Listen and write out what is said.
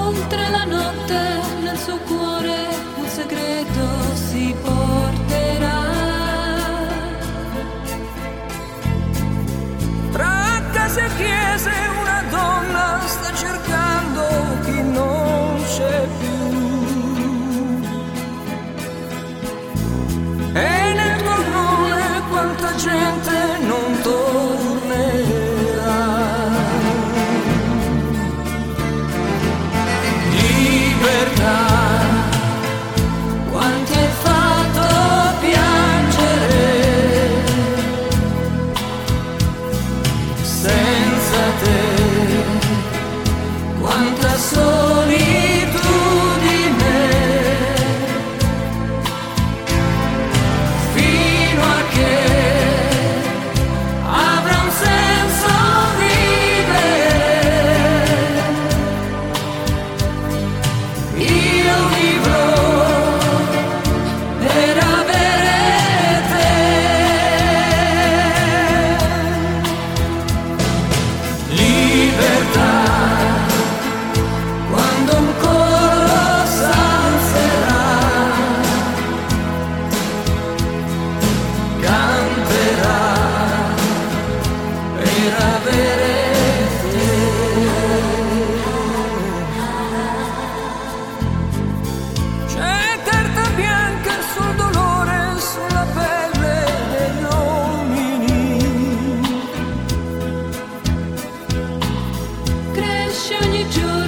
oltre la notte nel suo cuore un segreto si porterà. Tra case e chiese una donna sta cercando chi non c'è più. E nel tuo nome quanta gente non tornerà. Libertà, quanti hai fatto piangere. Senza te, quanta solitudine. Fino a che avrà un senso vivere, io vivrò per avere te. Libertà, quando un coro s'alzerà, canterà per avere te. C'è carta bianca sul dolore, sulla pelle degli uomini. Cresce ogni giorno